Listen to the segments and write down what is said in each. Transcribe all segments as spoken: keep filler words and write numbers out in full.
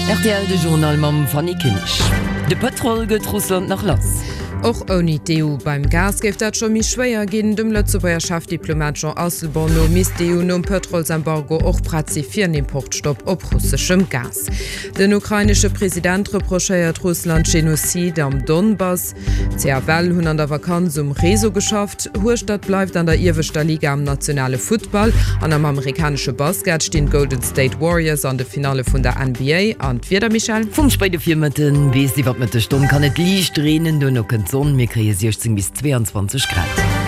R T L de Journal mam Fanny Kinch. De Patrol gëtt Russland nach Lass. Och oni D U beim Gas geft dat schon mi schwéier gin dem Lëtzebeierschaft Diplomat Jean Asselborn no mis D U um Petrolsembargo och prazifiieren Importstopp op russsischem Gas. Den ukrainische Präsident reprochéiert Russland Genozid am Donbass. C A Well hunn an der Vakanz um Reso geschafft. Hurstadt bleibt an der Irwester Liga am nationale Football. An am amerikanische Basket stehen Golden State Warriors an de Finale vun der N B A an wieder Michael. Vum Speide Firmeten wies die wat met de Stunde kann et Liicht drehen du no Sonne, mir kriege sechzehn bis zweiundzwanzig Grad.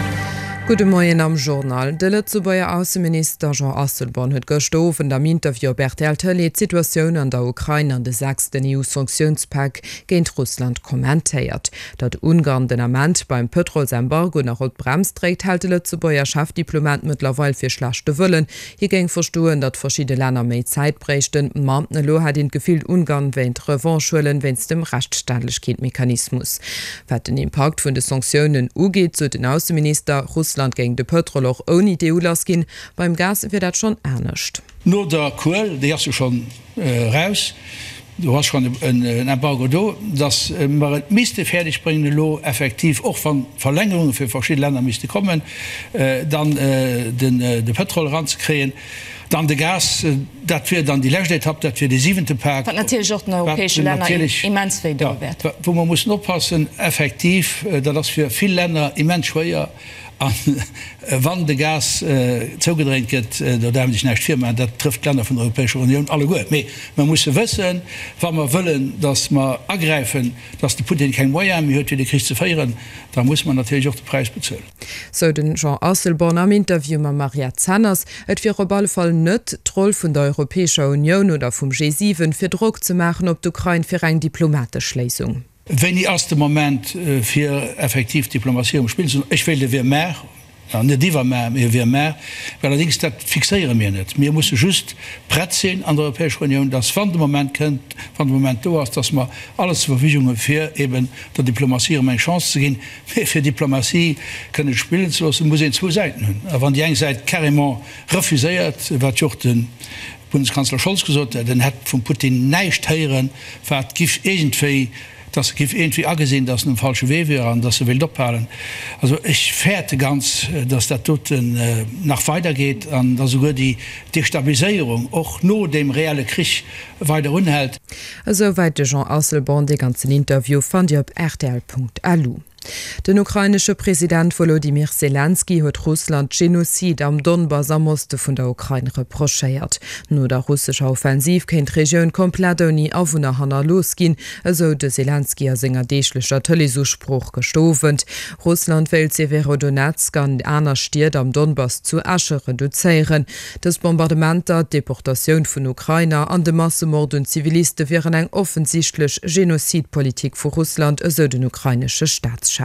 Guten Morgen am Journal. Der Lützeburger Außenminister Jean Asselborn hat gestofen am Interview Bertel die Situation an der Ukraine an der sechsten E U-Sanktionspakt gegen Russland kommentiert. Das Ungarn den Amend beim Petrolsembargo nach Rot bremst trägt, hält der Lützeburger Chefdiplomat mittlerweile für schlechte Willen. Hier ging verstohlen, dass verschiedene Länder mehr Zeit brächten. Mamtnelo hat den Gefühl, Ungarn wähnt Revanche, wenn es dem Rechtsstaatlichkeitsmechanismus. Was den Impact von den Sanktionen angeht, zu den Außenminister Russland Russland gegen de Petroloch ohne D U las gin, beim Gas wird dat schon ernstcht. Nur der Kohl, der hast du schon äh, raus. Du hast schon ein, ein Embargo do, das äh, müsste fertig bringen Lo effektiv auch von Verlängerungen für verschiedene Länder müsste kommen, äh, dann äh, den äh, de Petrol ranzukriegen. Dann de Gas äh, dat wir dann die Lächte habt, dat wir die siebente Park natürlich auch europäische Länder immens ja, wo man muss oppassen effektiv, äh, dass für viele Länder immens schwer an äh, wann de Gas äh, zugedrängt äh, da sich nicht Firma, dat trifft Länder von der Europäischen Union alle gut. Me, man muss wissen, wann wir wollen, dass man ergreifen, dass die Putin kein Moja hört wie die Krieg zu feiern, da muss man natürlich auch den Preis bezahlen. So den Jean Asselborn am Interview mit Maria Zanners, et für Ballfall net Troll von der Europäischen Union oder vom G sieben für Druck zu machen, ob die Ukraine für eine diplomatische Lösung. Wenn die erste Moment äh, für effektiv Diplomatie umspielen, ich will wir mehr, ja, nicht die mehr, wir mehr, weil allerdings das fixieren wir nicht. Wir müssen just brett sehen an der Europäischen Union, dass von dem Moment kennt, von dem Moment da ist, dass man alles zur Verfügung für eben der Diplomatie um eine Chance zu gehen. Für Diplomatie können spielen zu lassen, muss in zwei Seiten haben. Aber wenn die eine Seite carrément refusiert, was auch den Bundeskanzler Scholz gesagt hat, dann hat von Putin nicht hören, was gibt irgendwie das gibt irgendwie angesehen, dass ein falsche Weg wäre und dass er will doppeln. Also ich fährte ganz, dass der Tod äh, nach weitergeht, an dass sogar die Destabilisierung auch nur dem realen Krieg weiter unhält. Also weiter Jean Asselborn, die ganzen Interview fand ihr auf r t l punkt a l u. Den ukrainische Präsident Volodymyr Zelensky hat Russland Genozid am Donbass am Osten von der Ukraine reprochiert. Nur der russische Offensiv kennt die Region komplett ohne Aufwohner losgehen, also der Zelensky als seiner dächlicher Telesuspruch gestofen. Russland will Severodonetsk an einer Stadt am Donbass zu Asche reduzieren. Das Bombardement der Deportation von Ukrainer an den Massenmord und Zivilisten wären eine offensichtlich Genozidpolitik für Russland, also den ukrainischen Staatschef.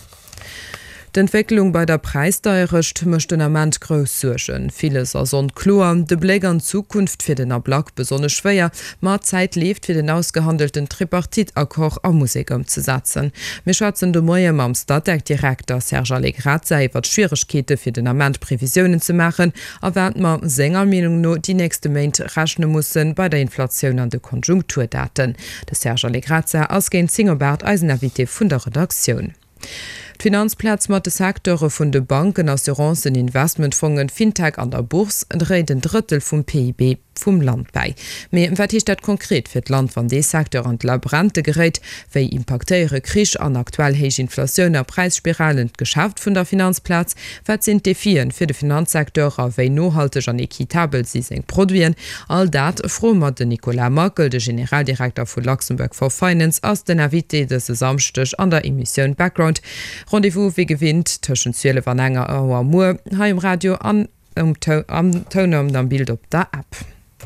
Die Entwicklung bei der Preissteuerrecht möchte amment groß surgen. Vieles ist unklar. De Blick an Zukunft für den Ablag besonders schwer. Mehr Zeit lebt für den ausgehandelten Tripartit-Akkord am Musik umzusetzen. Wir schätzen de Morgen am Stadtdeck-Direktor Serge Legrazza über die Schwierigkeiten für den Amment Prävisionen zu machen, aber man seiner Meinung nach die nächste Monat rechnen müssen bei der Inflation an den Konjunkturdaten. Der Serge Legrazza ausgehend Singerbert als Invité von der Redaktion. Die Finanzplatz mat de Sektoren vun de Banken, Assuranzen, Investmentfonds, Fintech an der Burs dreht den Drittel vum P I B vum Land bei. Me wat hi dat konkret fir d Land van de Sektor an Labrante gerät, wéi impactéiere Krich an aktuell heich Inflationner Preisspiralen geschafft vun der Finanzplatz, wat sind Defien fir de Finanzsektor a wéi nohalteg an equitabel si seg produieren, all dat fro mat de Nicolas Merkel, de Generaldirektor vu Luxemburg for Finance ass den Invité de se samstech an der Emission Background. Rendezvous wie gewinnt tschen Zle van enger Auer Mu ha im Radio an um am Tonom dann Bild op der App.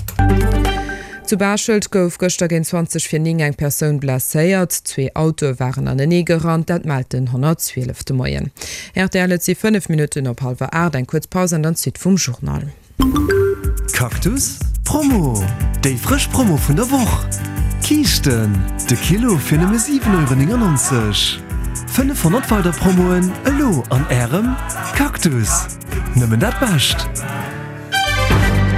Zu Barschuld gouf goster gen zwanzig fir eng Persoun blaéiert, zwee Auto waren an den Negerrand, dat malten hundertzwölf de Moien. Er derlet sie fünf Minuten op halber Art en kurz Pause an dann zit vum Journal. Kaktus Promo Dei frisch Promo vun der Woch. Kichten de Kilo fir ne sieben Euro neunundneunzig. fünfhundert Walder Promoen elo an Ärem Kaktus. Nëmmen dat bascht.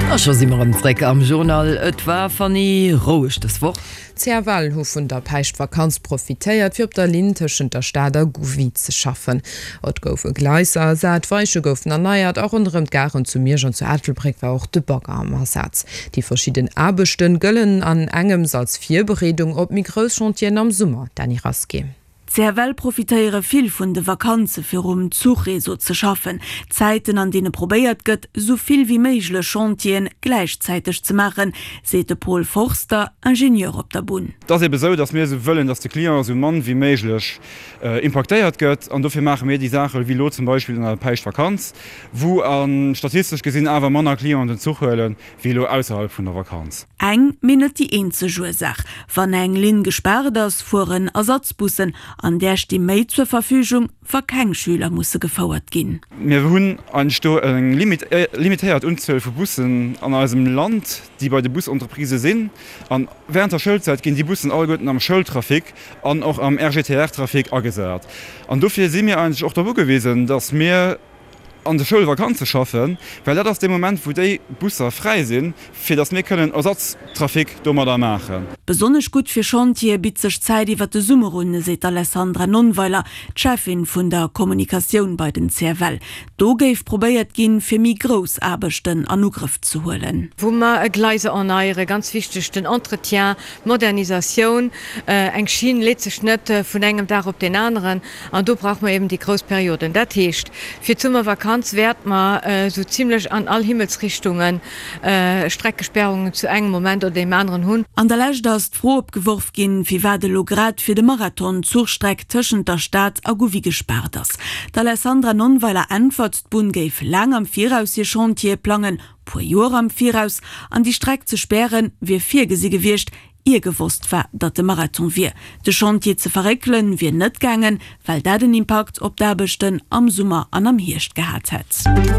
schon si immer am Dreck am Journal et war van nie roisch das Woch. Zerwal hu vun der Peicht Vakanz profitéiert fir op der Linteschen der Stader Govi ze schaffen. Ot goufe Gleiser seit Weiche goufen erneiert auch unterm Garen zu mir schon zu Ertelbrick war auch de Bagger am Ersatz. Die verschieden Abechten gëllen an engem als vier Beredung op Migroschontien am Summer dann ich raske. Zerwell profitéiere viel vun de Vakanze fir um Zugreso ze schaffen, Zeiten an denen probéiert gëtt soviel wie meigle Chantien gleichzeitig zu machen, sete Paul Forster, Ingenieur op der Bun. Das e so, dass mir so wollen, dass die Klient so Mann wie meiglech äh, impactéiert gëtt an dafür machen mir die Sache wie lo zum Beispiel in der Peicht Vakanz, wo an statistisch gesinn awer Manner Klient den Zughöllen wie lo außerhalb vun der Vakanz. Eng minnet die eenze Jursach, Van eng Lin gesperrt ass fuhren Ersatzbussen, an der die Mei zur Verfügung war kein Schüler musssse gefauerert gin. Wir hunn an eng limit, äh, limitiert unzwölf Bussen an ausem Land, die bei de Busunterprise sinn. An während der Schulzeit gin die Bussen all gotten am Schultrafik an auch am R G T R-Trafik agesert. An dofir si mir eigentlich auch da wo gewesen, dass mir an der Schulvakanz zu schaffen, weil dat aus dem Moment, wo die Busser frei sind, für das wir können Ersatztrafik dummer da machen. Besonders gut für Chantier bietet sich Zeit über die Summerrunde, sagt Alessandra Nonweiler, Chefin von der Kommunikation bei den C R L. Do gave probiert gehen, für mich Großarbeiten an Angriff zu holen. Wo man Gleise erneuern, ganz wichtig, den Entretien, Modernisation, äh, ein Schienen lädt sich nicht äh, von einem Tag auf den anderen, und da braucht man eben die Großperioden. Das heißt, für Sommervakanz wert man äh, so ziemlich an all Himmelsrichtungen äh, Streckesperrungen zu engem Moment oder dem anderen Hund. An der Lächt ist froh abgeworfen gehen, wie war der Lograt für den Marathon Zugstreck zwischen der Stadt a Govi gesperrt ist. Da Alessandra Nonweiler antwortet, Bund gave lang am Vieraus ihr Chantier planen, pro Jahr am Vieraus, an die Strecke zu sperren, wie vier sie gewirrscht, ihr gewusst war, dat de Marathon wie. De Chantier zu verrekkeln wie net gangen, weil da den Impact op derbechten am Summer an am Hirscht gehabt hat.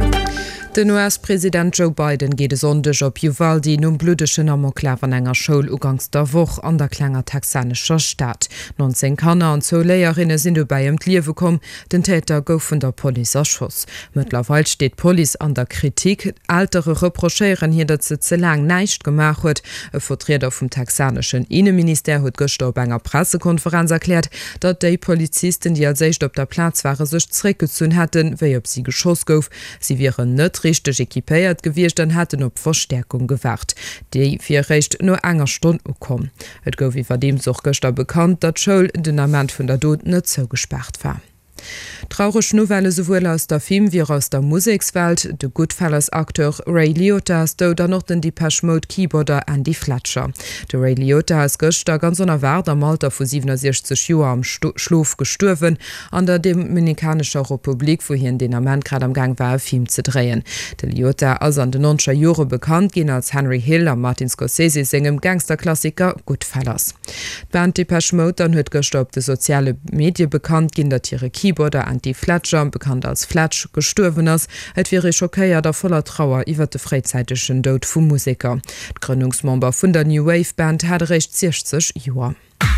Den U S-Präsident Joe Biden geht sondech op Uvalde um blutdeschen Amoklav an enger Schulugangs der Woch an der klenger texanischer Stadt. neunzehn Kanner an Zoléierinnen sind du bei em Liewe kom, den Täter gouf vun der Poli erschoss. Mittlerweile steht Poli an der Kritik, ältere Reprocheieren hier dat ze ze lang neicht gemacht huet. E Vertreter vom texanischen Innenminister huet gesto enger Pressekonferenz erklärt, dat déi Polizisten, die als seicht op der Platz waren, sech zréckgezun hätten, wéi op sie geschoss gouf. Sie wären net richtig ekipéiert gewircht, dann hätten op Verstärkung gewacht. Die fir recht nur enger Stunde kom. Et gouf wie war dem soch goster bekannt, dat Schoul den Amment vun der Dot net zo gesperrt war. Traurig Novelle sowohl aus der Film wie aus der Musikswelt. De Goodfellas-Akteur Ray Liotta ist da noch den Depeche Mode Keyboarder Andy Fletcher. Der Ray Liotta ist gestern ganz unerwartet am Alter von siebenundsechzig Jahren am Sto- Schlaf gestorben an der Dominikanischen Republik, wohin den Amant gerade am Gang war, Film zu drehen. Der Liotta ist an den neunziger Jahren bekannt, ging als Henry Hill am Martin Scorsese singem Gangsterklassiker Goodfellas. Die Band Depeche Mode dann hat gestern auf den sozialen Medien bekannt, ging der Tiere Keyboarder Andy Fletcher, bekannt als Fletch, gestorben ist, et wäre schockéiert der voller Trauer iwwer de freizeitischen Tod vom Musiker. Die Gründungsmember von der New Wave Band hat recht sechzig Jahre.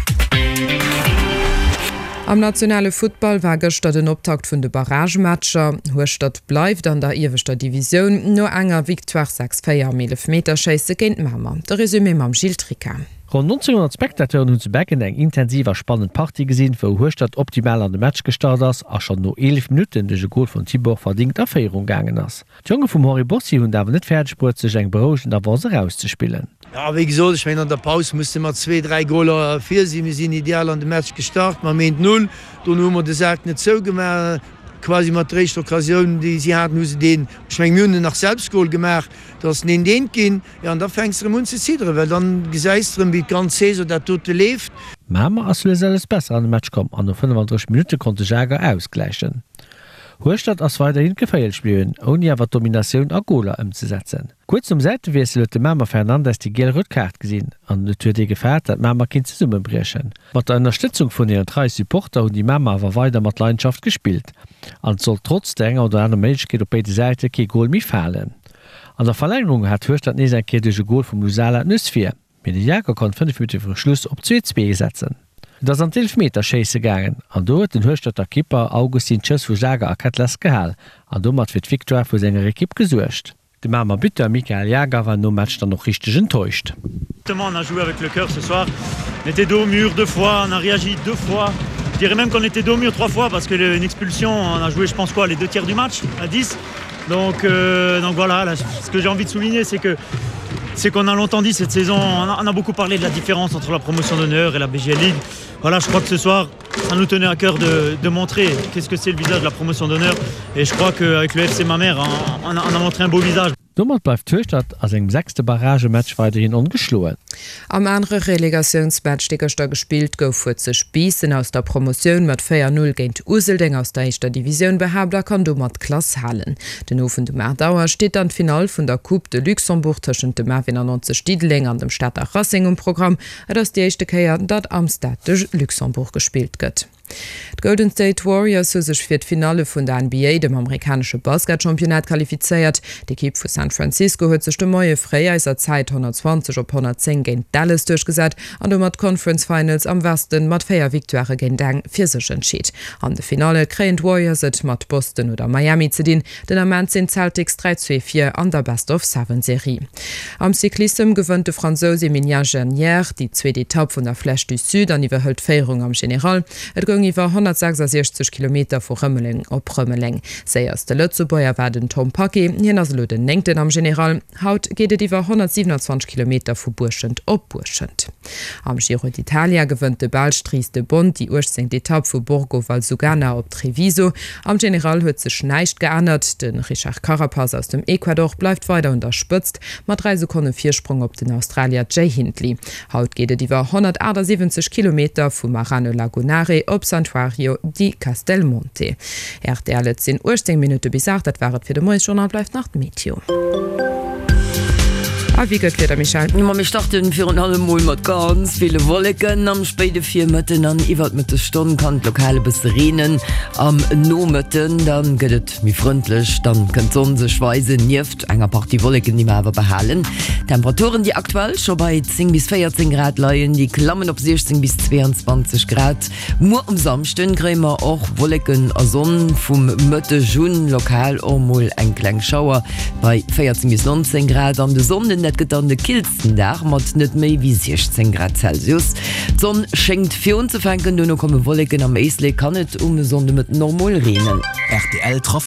Am nationale Football war gestern den Optakt vun de Barragematscher. Hochstadt bleibt an der Irwester Division no enger Victoire sechs vier Meter Scheisse géint Mammer. Der Resümé mam Giltrika. Rund neunzehnhundert Spektateuren hun zu Becken eng intensiver spannend Party gesinn, wo Hochstadt optimal an de Match gestartet ass, a schon no elf Minuten de Goal von Tibor verdient der Féierung gangen ass. D'Jonge vum Harry Bossi hun dawer net fertigspurt sech eng berogen der Wase rauszuspielen. Ja, wie gesagt, ich mein, an der Pause musste man zwei, drei Goler vier sie wir sind ideal an dem Match gestartet, man meint null, dann haben wir das echt nicht so gemacht. Quasi mat recht Occasionen, die sie hat nu den Schwengmünde nach Selbstgol gemacht, dats ne den gin, ja, da fängst mun ze zidere, weil dann geseisrem wie ganz se so dat tote lebt. Mamer as alles besser an den Match kom an der fünfundzwanzig Minuten konnte Jäger ausgleichen. Hochstadt ass weiterhin gefeiert spielen, ohne awer Dominationun a Goler umzusetzen. Kurz zum Seitewechsel huet de Mamer Fernandes die gel Rückkart gesinn, an de Tür de gefährt, dat Mamer kind ze summen brechen. Mat der Unterstützung vun ihren drei Supporter hun die Mamer war weiter mat Leidenschaft gespielt. An soll trotz der enger oder einer Menschkeet op beide Seite ke Goal mi fallen. An der Verlängerung hat Hochstadt nie ein kedege Goal vom Lusala Nussfir. Mit de Jäger kon fünf Minuten vor Schluss op zwei zwei setzen. Das an elf Meter Scheisse gangen, an do den Hochstadter Kipper Augustin Tschöss vu Jager a Katlas gehall, an do mat fir d' Victoire vu senger Ekipp gesuercht. De Mama Bitter Michael Jager war no Match dann noch richtig enttäuscht. On a joué avec le cœur ce soir. On était dos au mur deux fois, on a réagi deux fois. Je dirais même qu'on était dos au mur trois fois parce que une expulsion, on a joué je pense quoi les deux tiers du match à dix. Donc, euh, donc voilà, là, ce que j'ai envie de souligner c'est que c'est qu'on a longtemps dit cette saison, on a, on a beaucoup parlé de la différence entre la promotion d'honneur et la B G L League. Voilà, je crois que ce soir, ça nous tenait à cœur de, de montrer qu'est-ce que c'est le visage de la promotion d'honneur. Et je crois qu'avec le F C Mamers, on, on, a, on a montré un beau visage. Dommer bleif Tstadt ass eng sechste Baragematch weiterhin ongeschloen. Am andere Relegationsmatch Deckerster gespielt gouf vu ze Spiessen aus der Promotion mat vier null géint Useldeng aus der Eichter Division behabler kann du mat Klass hallen. Den ofen de Mardauer steht an Final vun der Coupe de Luxemburg tschen de Merwin an ze Stiedling an dem Stadter Rassingumprogramm, et ass die echte Käier dat am Stadtech Luxemburg gespielt gëtt. Die Golden State Warriors haben sich für das Finale von der N B A, dem amerikanischen Basketchampionat, qualifiziert. Die Equipe von San Francisco hat sich die neue Freieiser Zeit hundertzwanzig auf hundertzehn gegen Dallas durchgesetzt und mit Conference Finals am Westen mit vier Victoire gegen Dang für sich entschieden. An der Finale kriegen die Warriors es mit Boston oder Miami zu dienen, denn am Ende sind Celtics drei zu vier an der Best-of-Seven-Serie. Am Cyclism gewinnt der Franzose Emilien Janier die zweite Etappe von der Flèche du Sud an überhöht Feierung am General. Et ging iwwer hundertsechsundsechzig Kilometer vu Rëmmeling op Rëmmeling. Säiers de Lëtzebäier werden Tom Paki, hinners lo den enngten am General. Haut gehtet iwwer hundertsiebenundzwanzig Kilometer vu Burschend op Burschend. Am Giro d'Italia gewënnt de Ballstries de Bond die urzingng Etappe vu Borgo Valsugana op Treviso. Am General huet sech neicht geändert. Den Richard Carapaz aus dem Ecuador bleibt weiter unterspëtzt, mat drei Sekunden Viersprung op den Australier Jay Hindley. Haut gehtet iwwer hundertachtzig Kilometer vu Marano Lagunare op Santuario di Castelmonte. Er der let sinn urzing Minute bisart, dat waret fir de Moes Journal bleif nach Meteo. Ah, wie gëtt fir Michael? Ma mich dachten fir an allem Mol mat ganz viele Wolleken am Spede vier Mëtten an iwwer mit de Stunden kann lokale Besserinen am Nomëtten, dann gëtt mi frontndlech, dann könnt son se Schweise nieft enger paar die Wolleken die awer behalen. Temperaturen die aktuell schon bei zehn bis vierzehn Grad leien, die Klammen op sechzehn bis zweiundzwanzig Grad. Mo um samsten krämer och Wolleken a Sonn vum Mëtte Jun lokal ommol eng Klengschauer bei vierzehn bis neunzehn Grad an de Sonne net get an de kilsten Dach mat net méi wie sechzehn Grad Celsius. Sonn schenkt fir unzufänken, du no komme Wolleken am Eisle kann net um Sonde mit normal reden. R T L traf